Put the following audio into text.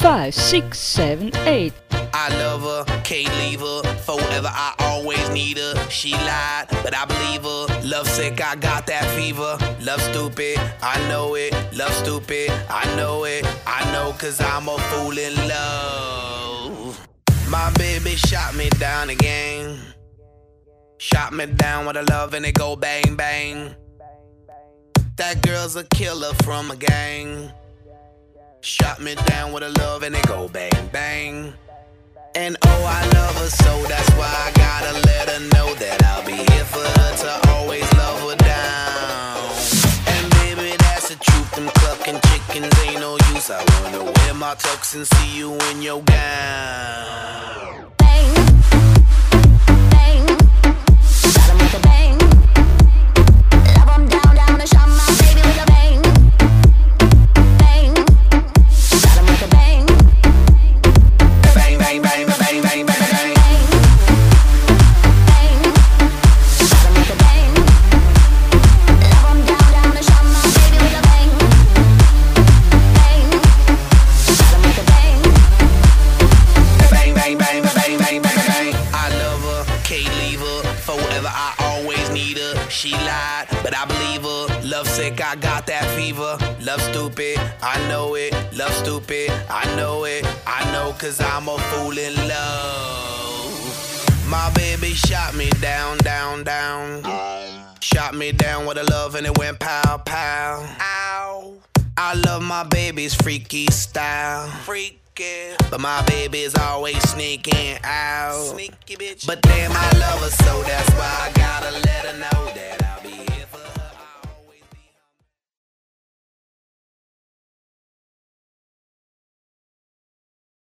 5, 6, 7, 8. I love her, can't leave her. Forever, I always need her. She lied, but I believe her. Love sick, I got that fever. Love stupid, I know it. Love stupid, I know it. I know, cause I'm a fool in love. My baby shot me down again. Shot me down with a love and it go bang bang. That girl's a killer from a gang. Shot me down with a love and it go bang bang. And oh, I love her so, that's why I gotta let her know that I'll be here for her to always love her down. And baby, that's the truth, them clucking chickens ain't no use. I wanna wear my tux and see you in your gown. Bang, bang, got 'em with a bang. Love 'em down, down and shot my baby with a bang. Bang, got 'em with a bang. Bang, bang, bang, bang, bang, bang, bang. Bang, got 'em with a bang. Love 'em down, down and shot my baby with a bang. Bang, got 'em with a bang. Bang, bang, bang, bang, bang, bang, bang. I love her, can't leave her. Forever, I always need her. She lied, but I believe her. Love sick, I got that fever. Love stupid, I know it. Love stupid, I know it. I know, cause I'm a fool in love. My baby shot me down, down, down. Shot me down with a love and it went pow, pow. Ow. I love my baby's freaky style. Freaky. But my baby's always sneaking out. Sneaky bitch. But damn, I love her so, that's why I gotta let her know that